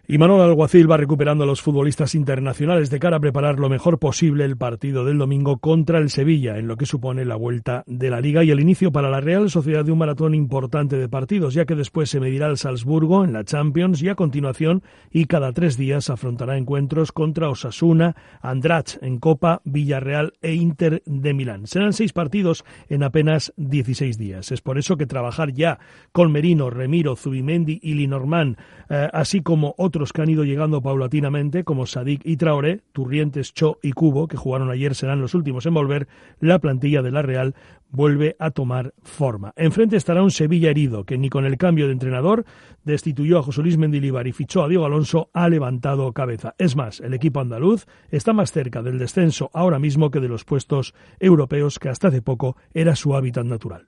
Y Manuel Alguacil va recuperando a los futbolistas internacionales de cara a preparar lo mejor posible el partido del domingo contra el Sevilla, en lo que supone la vuelta de la Liga y el inicio para la Real Sociedad de un maratón importante de partidos, ya que después se medirá el Salzburgo en la Champions y a continuación y cada 3 días afrontará encuentros contra Osasuna, Andratx en Copa, Villarreal e Inter de Milán. Serán 6 partidos en apenas 16 días. Es por eso que trabajar ya con Merino, Remiro, Zubimendi y Lenormand, así como otros que han ido llegando paulatinamente, como Sadik y Traoré, Turrientes, Cho y Cubo, que jugaron ayer, serán los últimos en volver. La plantilla de la Real vuelve a tomar forma. Enfrente estará un Sevilla herido, que ni con el cambio de entrenador, destituyó a José Luis Mendilibar y fichó a Diego Alonso, ha levantado cabeza. Es más, el equipo andaluz está más cerca del descenso ahora mismo que de los puestos europeos, que hasta hace poco era su hábitat natural.